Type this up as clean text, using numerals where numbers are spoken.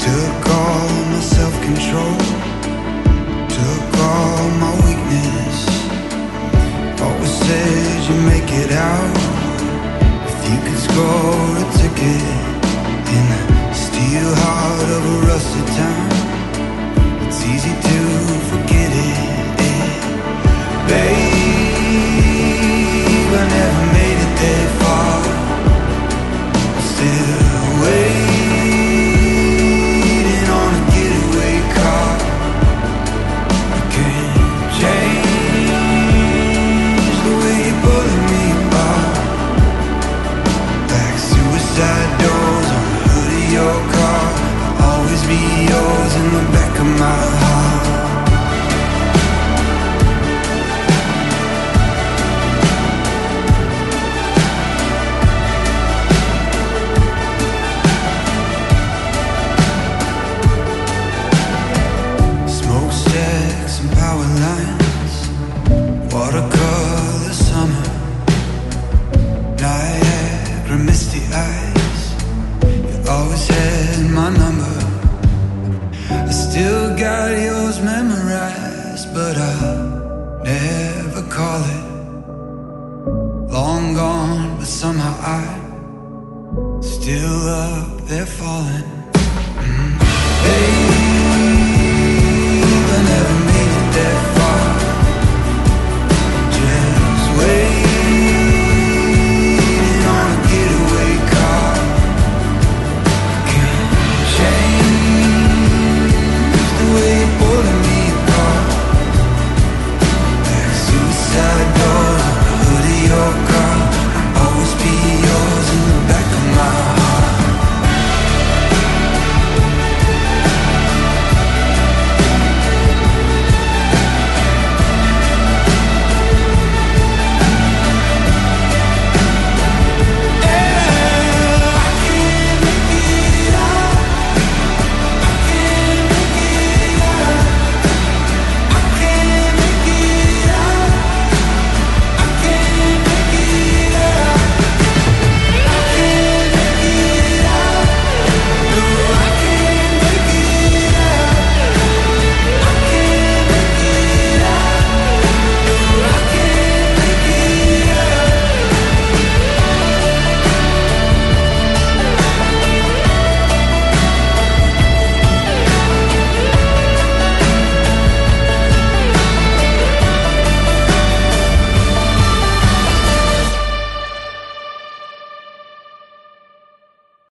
Took all my self-control, took all my weakness. Always said you make it out if you could score a ticket in the steel heart of a rusted town. It's easy to forget it, babe. I never made it that far. I'm still waiting on a getaway car. I can't change the way you're pulling me apart, like suicide doors on the hood of your car. I'll always be yours in the back of my